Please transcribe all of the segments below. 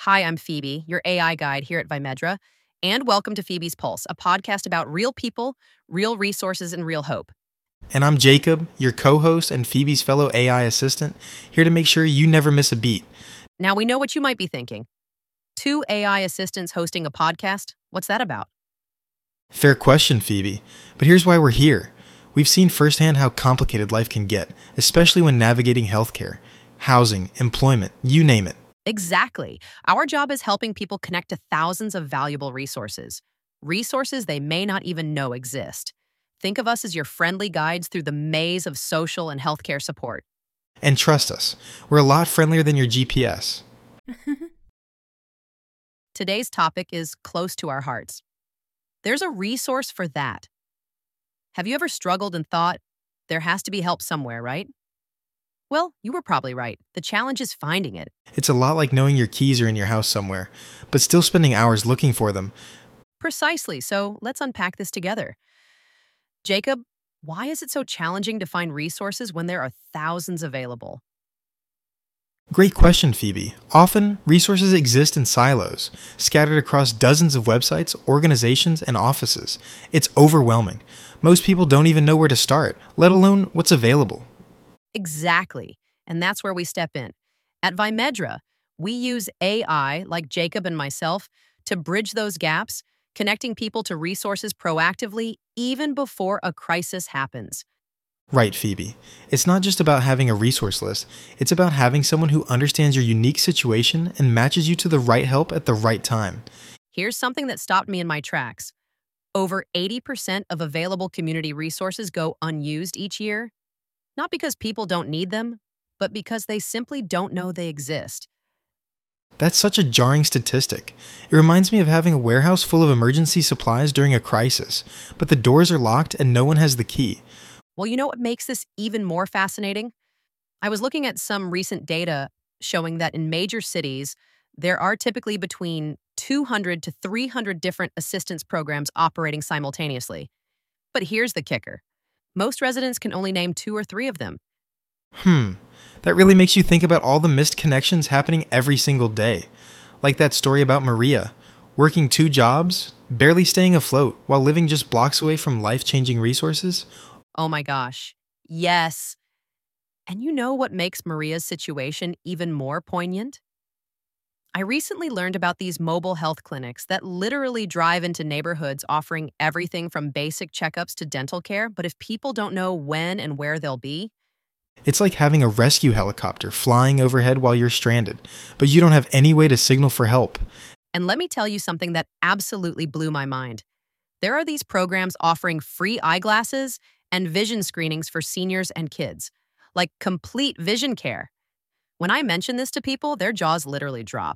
Hi, I'm Phoebe, your AI guide here at Vimedra, and welcome to Phoebe's Pulse, a podcast about real people, real resources, and real hope. And I'm Jacob, your co-host and Phoebe's fellow AI assistant, here to make sure you never miss a beat. Now, we know what you might be thinking. Two AI assistants hosting a podcast? What's that about? Fair question, Phoebe. But here's why we're here. We've seen firsthand how complicated life can get, especially when navigating healthcare, housing, employment, you name it. Exactly. Our job is helping people connect to thousands of valuable resources. Resources they may not even know exist. Think of us as your friendly guides through the maze of social and healthcare support. And trust us, we're a lot friendlier than your GPS. Today's topic is close to our hearts. There's a resource for that. Have you ever struggled and thought, there has to be help somewhere, right? Well, you were probably right. The challenge is finding it. It's a lot like knowing your keys are in your house somewhere, but still spending hours looking for them. Precisely. So let's unpack this together. Jacob, why is it so challenging to find resources when there are thousands available? Great question, Phoebe. Often, resources exist in silos, scattered across dozens of websites, organizations, and offices. It's overwhelming. Most people don't even know where to start, let alone what's available. Exactly. And that's where we step in. At Vimedra, we use AI, like Jacob and myself, to bridge those gaps, connecting people to resources proactively even before a crisis happens. Right, Phoebe. It's not just about having a resource list, it's about having someone who understands your unique situation and matches you to the right help at the right time. Here's something that stopped me in my tracks. Over 80% of available community resources go unused each year. Not because people don't need them, but because they simply don't know they exist. That's such a jarring statistic. It reminds me of having a warehouse full of emergency supplies during a crisis, but the doors are locked and no one has the key. Well, you know what makes this even more fascinating? I was looking at some recent data showing that in major cities, there are typically between 200 to 300 different assistance programs operating simultaneously. But here's the kicker. Most residents can only name 2 or 3 of them. That really makes you think about all the missed connections happening every single day. Like that story about Maria, working 2 jobs, barely staying afloat while living just blocks away from life-changing resources. Oh my gosh. Yes. And you know what makes Maria's situation even more poignant? I recently learned about these mobile health clinics that literally drive into neighborhoods offering everything from basic checkups to dental care, but if people don't know when and where they'll be, It's like having a rescue helicopter flying overhead while you're stranded, but you don't have any way to signal for help. and let me tell you something that absolutely blew my mind. There are these programs offering free eyeglasses and vision screenings for seniors and kids, like complete vision care. When I mention this to people, their jaws literally drop.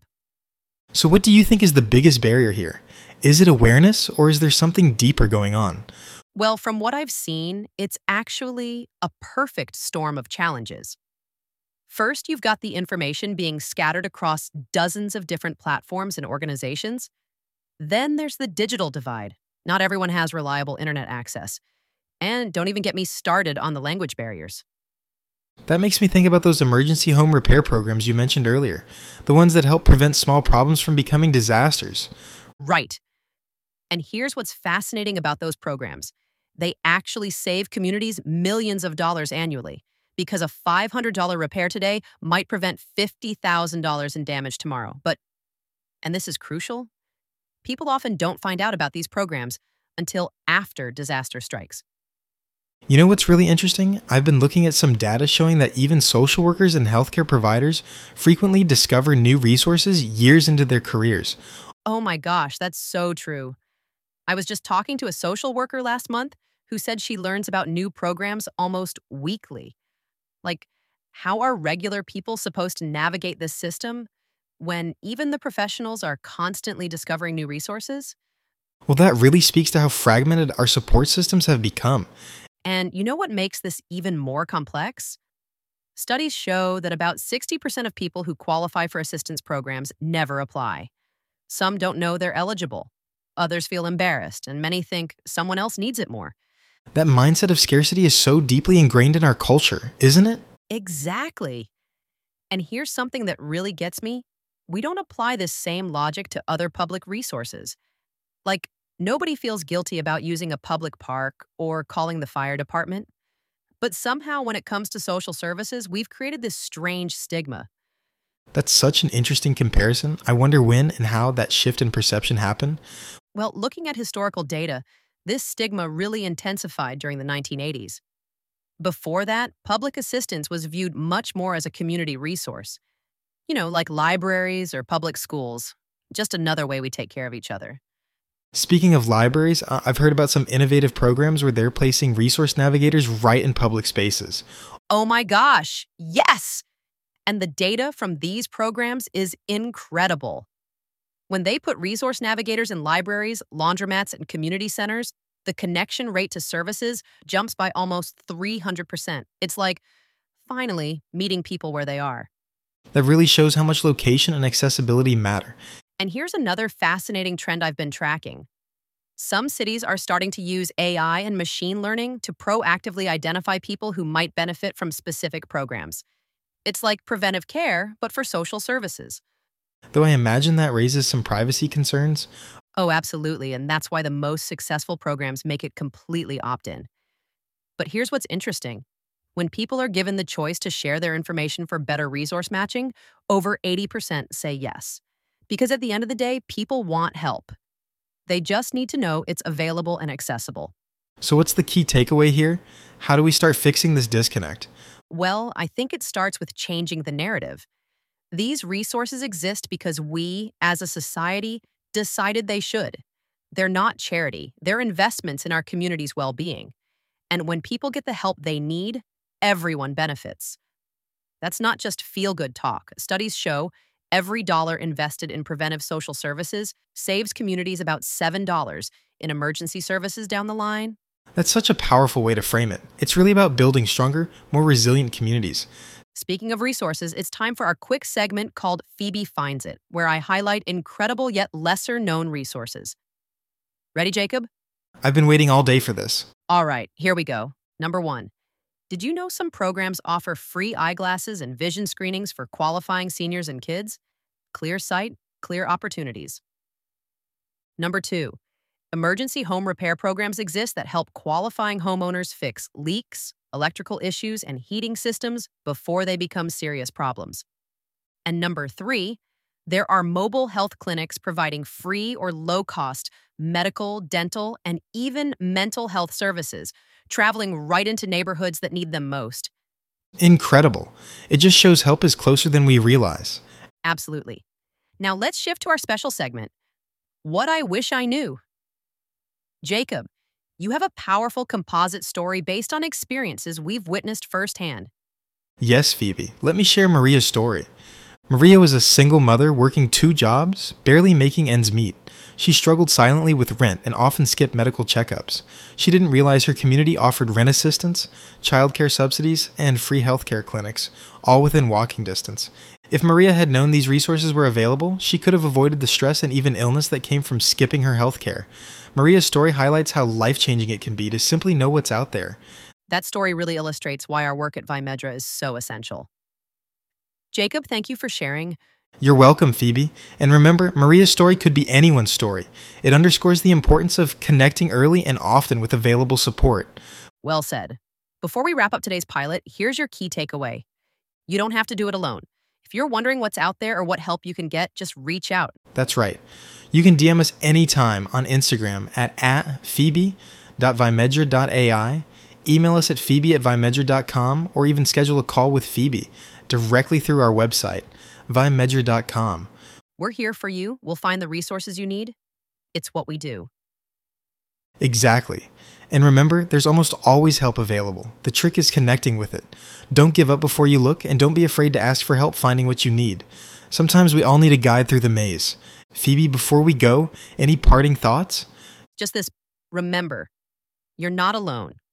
So what do you think is the biggest barrier here? Is it awareness or is there something deeper going on? Well, from what I've seen, it's actually a perfect storm of challenges. First, you've got the information being scattered across dozens of different platforms and organizations. Then there's the digital divide. Not everyone has reliable internet access. And don't even get me started on the language barriers. That makes me think about those emergency home repair programs you mentioned earlier, the ones that help prevent small problems from becoming disasters. Right. And here's what's fascinating about those programs. They actually save communities millions of dollars annually because a $500 repair today might prevent $50,000 in damage tomorrow. But, and this is crucial, people often don't find out about these programs until after disaster strikes. You know what's really interesting? I've been looking at some data showing that even social workers and healthcare providers frequently discover new resources years into their careers. Oh my gosh, that's so true. I was just talking to a social worker last month who said she learns about new programs almost weekly. Like, how are regular people supposed to navigate this system when even the professionals are constantly discovering new resources? Well, that really speaks to how fragmented our support systems have become. And you know what makes this even more complex? Studies show that about 60% of people who qualify for assistance programs never apply. Some don't know they're eligible. Others feel embarrassed, and many think someone else needs it more. That mindset of scarcity is so deeply ingrained in our culture, isn't it? Exactly. And here's something that really gets me. we don't apply this same logic to other public resources. Like, nobody feels guilty about using a public park or calling the fire department. But somehow, when it comes to social services, we've created this strange stigma. That's such an interesting comparison. I wonder when and how that shift in perception happened. Well, looking at historical data, this stigma really intensified during the 1980s. Before that, public assistance was viewed much more as a community resource. Like libraries or public schools. Just another way we take care of each other. Speaking of libraries, I've heard about some innovative programs where they're placing resource navigators right in public spaces. Oh my gosh, yes! And the data from these programs is incredible. When they put resource navigators in libraries, laundromats, and community centers, the connection rate to services jumps by almost 300%. It's like, finally, meeting people where they are. That really shows how much location and accessibility matter. And here's another fascinating trend I've been tracking. Some cities are starting to use AI and machine learning to proactively identify people who might benefit from specific programs. It's like preventive care, but for social services. Though I imagine that raises some privacy concerns. Oh, absolutely, and that's why the most successful programs make it completely opt-in. But here's what's interesting. When people are given the choice to share their information for better resource matching, over 80% say yes. Because at the end of the day, people want help. They just need to know it's available and accessible. So what's the key takeaway here? How do we start fixing this disconnect? Well, I think it starts with changing the narrative. These resources exist because we, as a society, decided they should. They're not charity. They're investments in our community's well-being. And when people get the help they need, everyone benefits. That's not just feel-good talk. Studies show every dollar invested in preventive social services saves communities about $7 in emergency services down the line. That's such a powerful way to frame it. It's really about building stronger, more resilient communities. Speaking of resources, it's time for our quick segment called Phoebe Finds It, where I highlight incredible yet lesser-known resources. Ready, Jacob? I've been waiting all day for this. All right, here we go. Number 1. Did you know some programs offer free eyeglasses and vision screenings for qualifying seniors and kids? Clear sight, clear opportunities. Number 2. Emergency home repair programs exist that help qualifying homeowners fix leaks, electrical issues, and heating systems before they become serious problems. And number 3, there are mobile health clinics providing free or low-cost medical, dental, and even mental health services, traveling right into neighborhoods that need them most. Incredible. It just shows help is closer than we realize. Absolutely. Now let's shift to our special segment, What I Wish I Knew. Jacob, you have a powerful composite story based on experiences we've witnessed firsthand. Yes, Phoebe. Let me share Maria's story. Maria was a single mother working 2 jobs, barely making ends meet. She struggled silently with rent and often skipped medical checkups. She didn't realize her community offered rent assistance, childcare subsidies, and free healthcare clinics, all within walking distance. If Maria had known these resources were available, she could have avoided the stress and even illness that came from skipping her healthcare. Maria's story highlights how life-changing it can be to simply know what's out there. That story really illustrates why our work at Vimedra is so essential. Jacob, thank you for sharing. You're welcome, Phoebe. And remember, Maria's story could be anyone's story. It underscores the importance of connecting early and often with available support. Well said. Before we wrap up today's pilot, here's your key takeaway. You don't have to do it alone. If you're wondering what's out there or what help you can get, just reach out. That's right. You can DM us anytime on Instagram at phoebe.vimedra.ai, email us at phoebe@vimedra.com, or even schedule a call with Phoebe directly through our website, vimedra.com. We're here for you. We'll find the resources you need. It's what we do. Exactly. And remember, there's almost always help available. The trick is connecting with it. Don't give up before you look, and don't be afraid to ask for help finding what you need. Sometimes we all need a guide through the maze. Phoebe, before we go, any parting thoughts? Just this, remember, you're not alone.